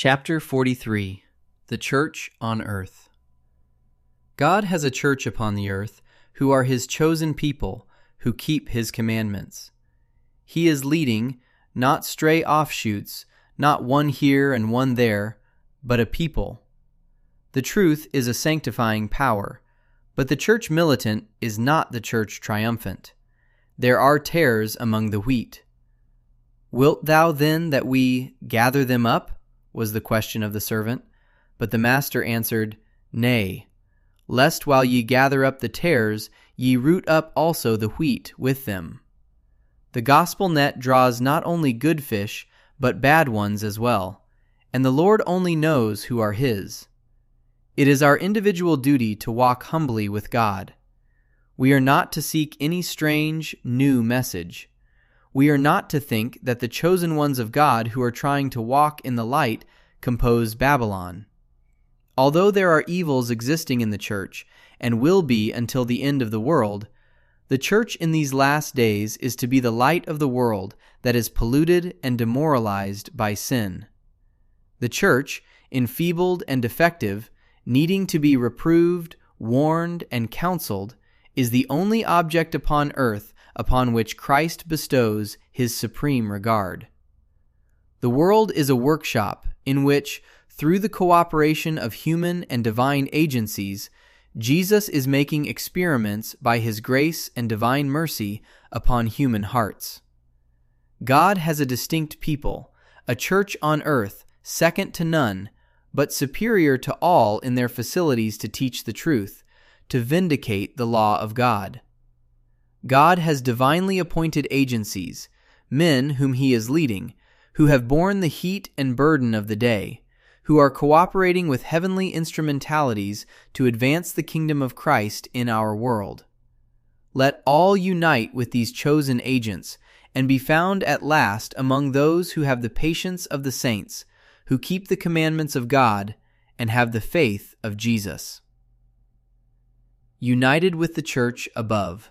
Chapter 43. The Church on Earth. God has a church upon the earth, who are His chosen people, who keep His commandments. He is leading, not stray offshoots, not one here and one there, but a people. The truth is a sanctifying power, but the church militant is not the church triumphant. There are tares among the wheat. Wilt thou then that we gather them up? Was the question of the servant. But the master answered, Nay, lest while ye gather up the tares, ye root up also the wheat with them. The gospel net draws not only good fish, but bad ones as well, and the Lord only knows who are His. It is our individual duty to walk humbly with God. We are not to seek any strange, new message. We are not to think that the chosen ones of God who are trying to walk in the light compose Babylon. Although there are evils existing in the church, and will be until the end of the world, the church in these last days is to be the light of the world that is polluted and demoralized by sin. The church, enfeebled and defective, needing to be reproved, warned, and counseled, is the only object upon earth upon which Christ bestows His supreme regard. The world is a workshop in which, through the cooperation of human and divine agencies, Jesus is making experiments by His grace and divine mercy upon human hearts. God has a distinct people, a church on earth, second to none, but superior to all in their facilities to teach the truth, to vindicate the law of God. God has divinely appointed agencies, men whom He is leading, who have borne the heat and burden of the day, who are cooperating with heavenly instrumentalities to advance the kingdom of Christ in our world. Let all unite with these chosen agents, and be found at last among those who have the patience of the saints, who keep the commandments of God, and have the faith of Jesus. United with the church above.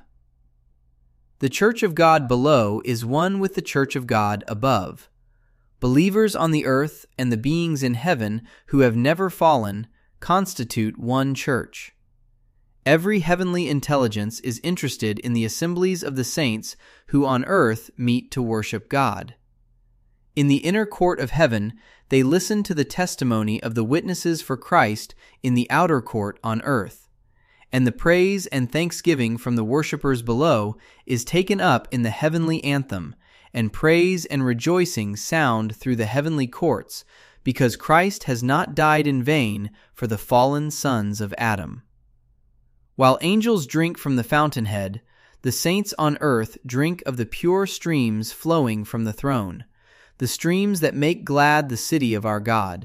The church of God below is one with the church of God above. Believers on the earth and the beings in heaven who have never fallen constitute one church. Every heavenly intelligence is interested in the assemblies of the saints who on earth meet to worship God. In the inner court of heaven, they listen to the testimony of the witnesses for Christ in the outer court on earth, and the praise and thanksgiving from the worshipers below is taken up in the heavenly anthem, and praise and rejoicing sound through the heavenly courts, because Christ has not died in vain for the fallen sons of Adam. While angels drink from the fountainhead, the saints on earth drink of the pure streams flowing from the throne, the streams that make glad the city of our God.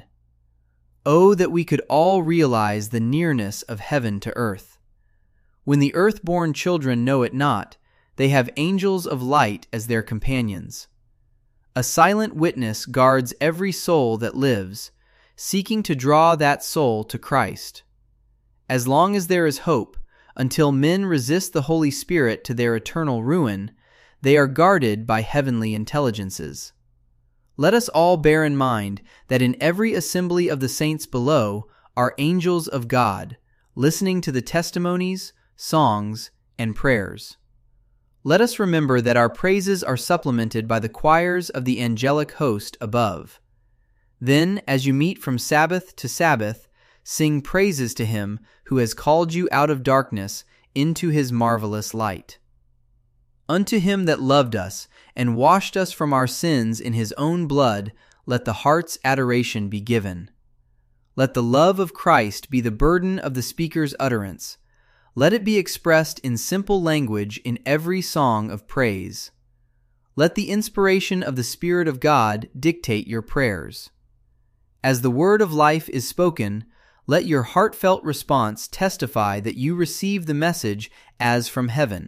Oh, that we could all realize the nearness of heaven to earth. When the earth-born children know it not, they have angels of light as their companions. A silent witness guards every soul that lives, seeking to draw that soul to Christ. As long as there is hope, until men resist the Holy Spirit to their eternal ruin, they are guarded by heavenly intelligences. Let us all bear in mind that in every assembly of the saints below are angels of God, listening to the testimonies, songs, and prayers. Let us remember that our praises are supplemented by the choirs of the angelic host above. Then, as you meet from Sabbath to Sabbath, sing praises to Him who has called you out of darkness into His marvelous light. Unto Him that loved us and washed us from our sins in His own blood, let the heart's adoration be given. Let the love of Christ be the burden of the speaker's utterance. Let it be expressed in simple language in every song of praise. Let the inspiration of the Spirit of God dictate your prayers. As the word of life is spoken, let your heartfelt response testify that you receive the message as from heaven.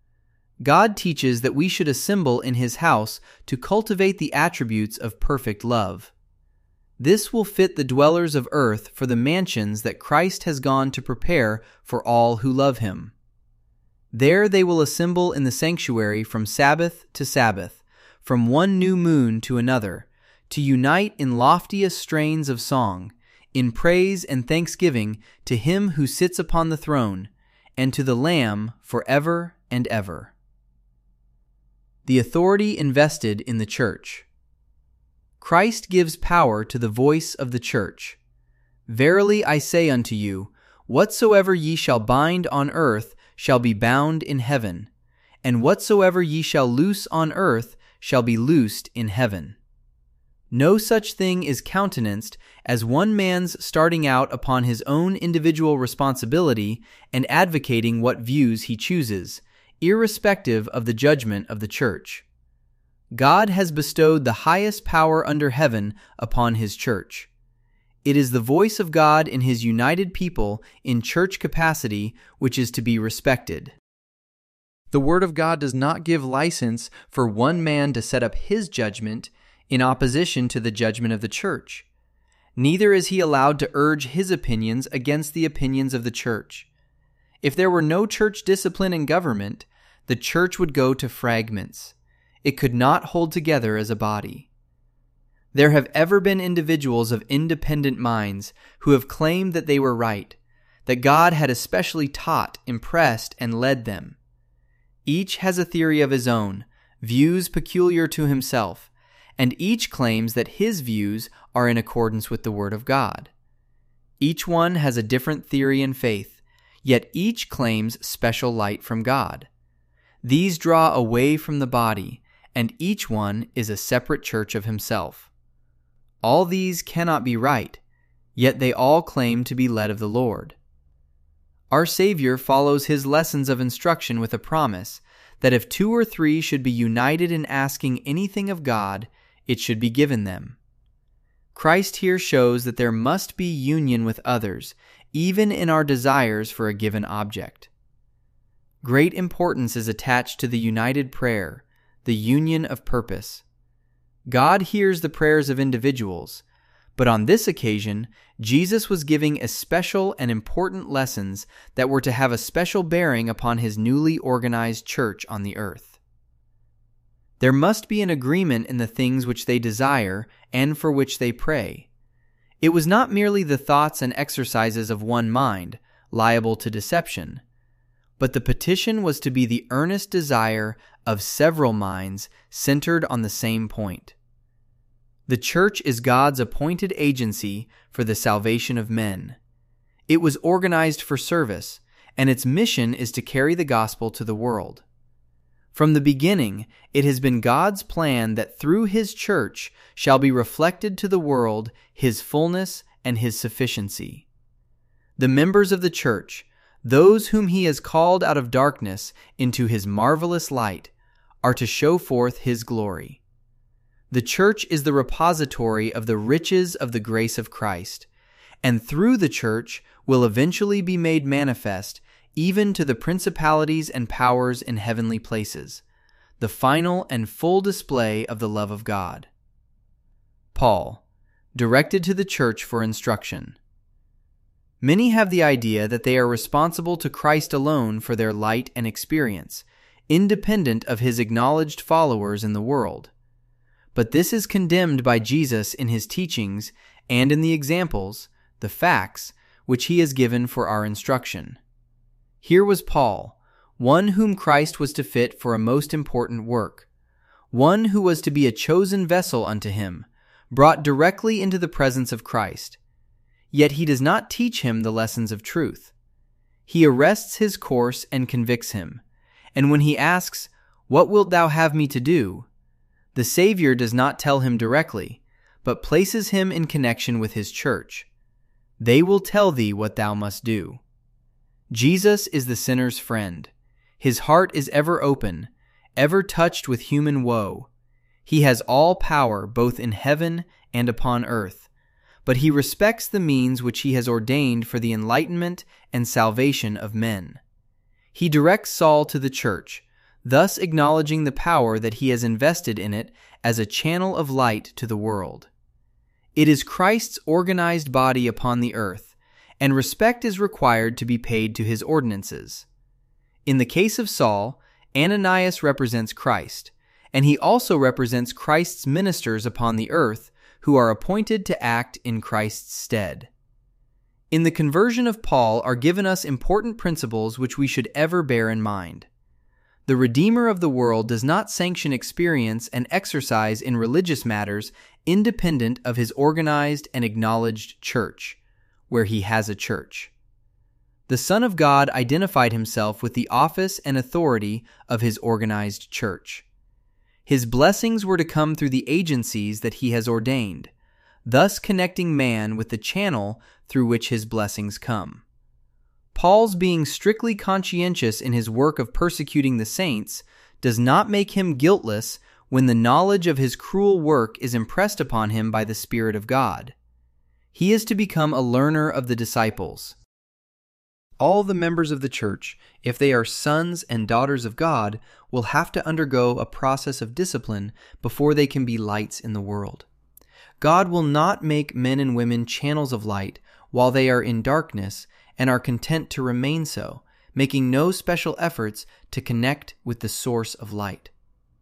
God teaches that we should assemble in His house to cultivate the attributes of perfect love. This will fit the dwellers of earth for the mansions that Christ has gone to prepare for all who love Him. There they will assemble in the sanctuary from Sabbath to Sabbath, from one new moon to another, to unite in loftiest strains of song, in praise and thanksgiving to Him who sits upon the throne, and to the Lamb forever and ever. The authority invested in the Church. Christ gives power to the voice of the Church. Verily I say unto you, whatsoever ye shall bind on earth shall be bound in heaven, and whatsoever ye shall loose on earth shall be loosed in heaven. No such thing is countenanced as one man's starting out upon his own individual responsibility and advocating what views he chooses, irrespective of the judgment of the Church. God has bestowed the highest power under heaven upon His Church. It is the voice of God in His united people in church capacity which is to be respected. The Word of God does not give license for one man to set up his judgment in opposition to the judgment of the Church. Neither is he allowed to urge his opinions against the opinions of the Church. If there were no church discipline and government, the Church would go to fragments. It could not hold together as a body. There have ever been individuals of independent minds who have claimed that they were right, that God had especially taught, impressed, and led them. Each has a theory of his own, views peculiar to himself, and each claims that his views are in accordance with the Word of God. Each one has a different theory and faith, yet each claims special light from God. These draw away from the body, and each one is a separate church of himself. All these cannot be right, yet they all claim to be led of the Lord. Our Savior follows His lessons of instruction with a promise that if 2 or 3 should be united in asking anything of God, it should be given them. Christ here shows that there must be union with others, even in our desires for a given object. Great importance is attached to the united prayer, the union of purpose. God hears the prayers of individuals, but on this occasion, Jesus was giving especial and important lessons that were to have a special bearing upon His newly organized church on the earth. There must be an agreement in the things which they desire and for which they pray. It was not merely the thoughts and exercises of one mind, liable to deception, but the petition was to be the earnest desire of several minds centered on the same point. The Church is God's appointed agency for the salvation of men. It was organized for service, and its mission is to carry the gospel to the world. From the beginning, it has been God's plan that through His Church shall be reflected to the world His fullness and His sufficiency. The members of the Church, those whom He has called out of darkness into His marvelous light, are to show forth His glory. The Church is the repository of the riches of the grace of Christ, and through the Church will eventually be made manifest even to the principalities and powers in heavenly places, the final and full display of the love of God. Paul, directed to the church for instruction. Many have the idea that they are responsible to Christ alone for their light and experience, independent of His acknowledged followers in the world. But this is condemned by Jesus in His teachings and in the examples, the facts, which He has given for our instruction. Here was Paul, one whom Christ was to fit for a most important work, one who was to be a chosen vessel unto Him, brought directly into the presence of Christ. Yet He does not teach him the lessons of truth. He arrests his course and convicts him, and when he asks, "What wilt thou have me to do?" the Savior does not tell him directly, but places him in connection with His church. They will tell thee what thou must do. Jesus is the sinner's friend. His heart is ever open, ever touched with human woe. He has all power both in heaven and upon earth, but He respects the means which He has ordained for the enlightenment and salvation of men. He directs Saul to the church, thus acknowledging the power that He has invested in it as a channel of light to the world. It is Christ's organized body upon the earth, and respect is required to be paid to His ordinances. In the case of Saul, Ananias represents Christ, and he also represents Christ's ministers upon the earth, who are appointed to act in Christ's stead. In the conversion of Paul are given us important principles which we should ever bear in mind. The Redeemer of the world does not sanction experience and exercise in religious matters independent of his organized and acknowledged church, where he has a church. The Son of God identified himself with the office and authority of his organized church. His blessings were to come through the agencies that he has ordained, thus connecting man with the channel through which his blessings come. Paul's being strictly conscientious in his work of persecuting the saints does not make him guiltless when the knowledge of his cruel work is impressed upon him by the Spirit of God. He is to become a learner of the disciples. All the members of the church, if they are sons and daughters of God, will have to undergo a process of discipline before they can be lights in the world. God will not make men and women channels of light while they are in darkness and are content to remain so, making no special efforts to connect with the source of light.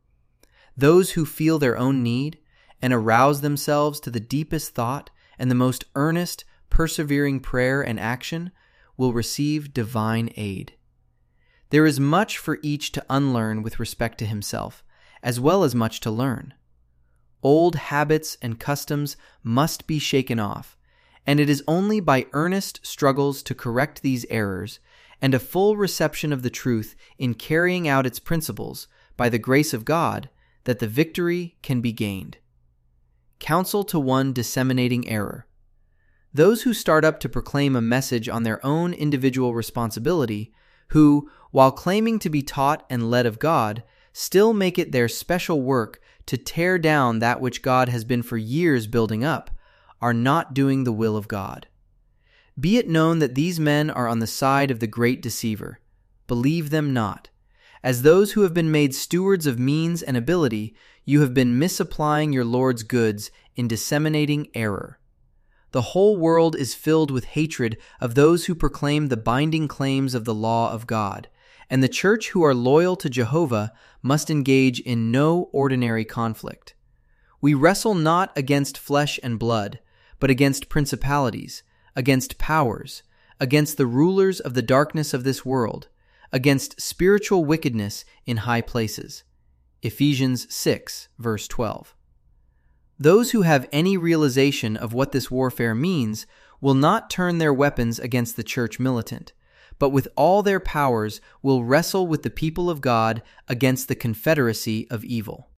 Those who feel their own need and arouse themselves to the deepest thought and the most earnest, persevering prayer and action will receive divine aid. There is much for each to unlearn with respect to himself, as well as much to learn. Old habits and customs must be shaken off, and it is only by earnest struggles to correct these errors and a full reception of the truth in carrying out its principles by the grace of God that the victory can be gained. Counsel to one disseminating error. Those who start up to proclaim a message on their own individual responsibility, who, while claiming to be taught and led of God, still make it their special work to tear down that which God has been for years building up, are not doing the will of God. Be it known that these men are on the side of the great deceiver. Believe them not. As those who have been made stewards of means and ability, you have been misapplying your Lord's goods in disseminating error. The whole world is filled with hatred of those who proclaim the binding claims of the law of God, and the church who are loyal to Jehovah must engage in no ordinary conflict. We wrestle not against flesh and blood, but against principalities, against powers, against the rulers of the darkness of this world, against spiritual wickedness in high places. Ephesians 6, verse 12. Those who have any realization of what this warfare means will not turn their weapons against the church militant, but with all their powers will wrestle with the people of God against the confederacy of evil.